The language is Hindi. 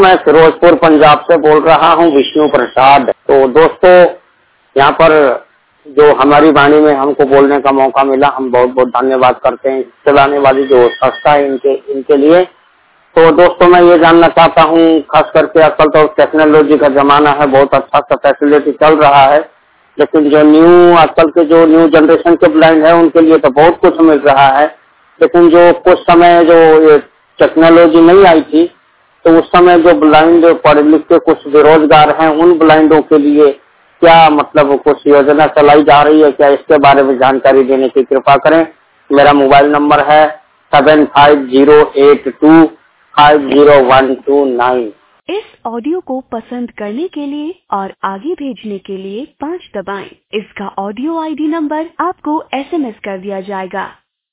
मैं फिरोजपुर पंजाब से बोल रहा हूँ, विष्णु प्रसाद। तो दोस्तों, यहाँ पर जो हमारी वाणी में हमको बोलने का मौका मिला, हम बहुत बहुत धन्यवाद करते हैं चलाने वाली जो संस्था है इनके लिए। तो दोस्तों, मैं ये जानना चाहता हूँ, खास करके आजकल तो टेक्नोलॉजी का जमाना है, बहुत अच्छा सा फैसिलिटी चल रहा है, लेकिन जो आजकल के जो न्यू जनरेशन के ब्लाइंड है उनके लिए तो बहुत कुछ मिल रहा है। लेकिन जो कुछ समय जो ये टेक्नोलॉजी नहीं आई थी, तो उस समय जो ब्लाइंड पढ़े लिख के कुछ बेरोजगार हैं, उन ब्लाइंडों के लिए क्या मतलब कुछ योजना चलाई जा रही है क्या? इसके बारे में जानकारी देने की कृपा करें। मेरा मोबाइल नंबर है 7508250129। इस ऑडियो को पसंद करने के लिए और आगे भेजने के लिए 5 दबाएं। इसका ऑडियो आईडी नंबर आपको SMS कर दिया जाएगा।